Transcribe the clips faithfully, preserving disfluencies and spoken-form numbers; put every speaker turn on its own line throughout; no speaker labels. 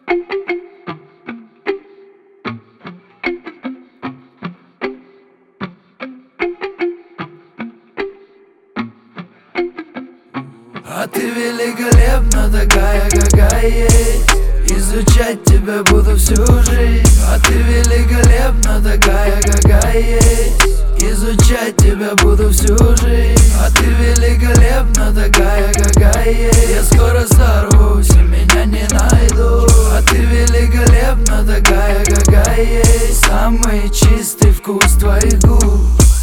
А ты великолепна, такая, какая есть. Изучать тебя буду всю жизнь. А ты великолепна, такая, какая есть. Изучать тебя буду всю жизнь. А ты великолепна, такая, какая есть. Я скоро сорвусь и меня не найду. А ты великолепна, такая, какая есть. Самый чистый вкус твоих губ.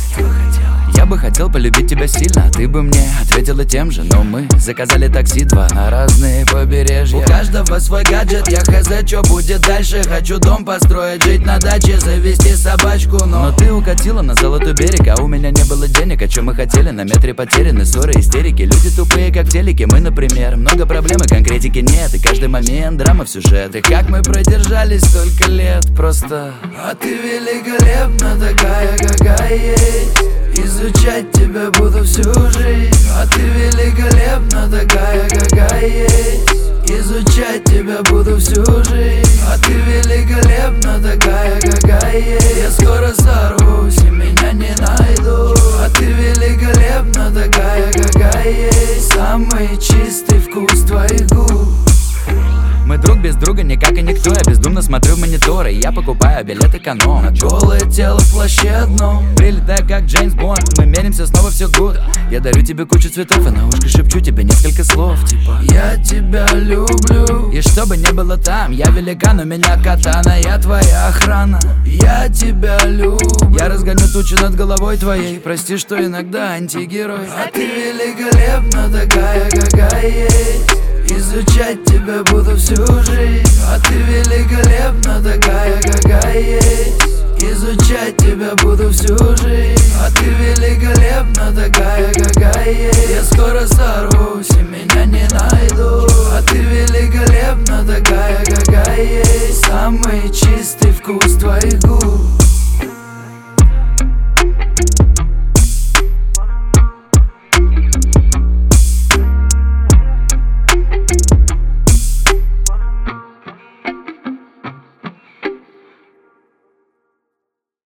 Я бы хотел полюбить тебя сильно, а ты бы мне ответила тем же. Но мы заказали такси два на разные побережья.
У каждого свой гаджет, я хз, что будет дальше. Хочу дом построить, жить на даче, завести собачку, но...
Но ты укатила на золотой берег, а у меня не было денег. О чем мы хотели, на метре потеряны, ссоры, истерики. Люди тупые, как телеки, мы, например. Много проблем и конкретики нет, и каждый момент драма в сюжет. И как мы продержались столько лет, просто...
А ты великолепна, такая, какая есть. Изучать тебя буду всю жизнь. А ты великолепна, такая, какая есть. Изучать тебя буду всю жизнь. А ты великолепна, такая, какая есть. Я скоро сорвусь и меня не найду. А ты великолепна, такая, какая есть. Самый чистый вкус твоих губ.
Мы друг без друга никак и никто. Я бездумно смотрю в мониторы, я покупаю билет эконом.
На голое тело в плаще одном.
Прилетаю как Джеймс Бонд, мы меримся снова, все good. Я дарю тебе кучу цветов, а на ушко шепчу тебе несколько слов. Типа
я тебя люблю.
И что бы ни было там, я великан, у меня катана, я твоя охрана.
Я тебя люблю.
Я разгоню тучи над головой твоей. Прости, что иногда антигерой.
А ты великолепна, такая, какая есть. Изучать тебя буду всю жизнь. А ты великолепна, такая, какая есть. Изучать тебя буду всю жизнь. А ты великолепна, такая, какая есть. Я скоро сорвусь и меня не найду. А ты великолепна, такая, какая есть. Самый чистый вкус твоих губ.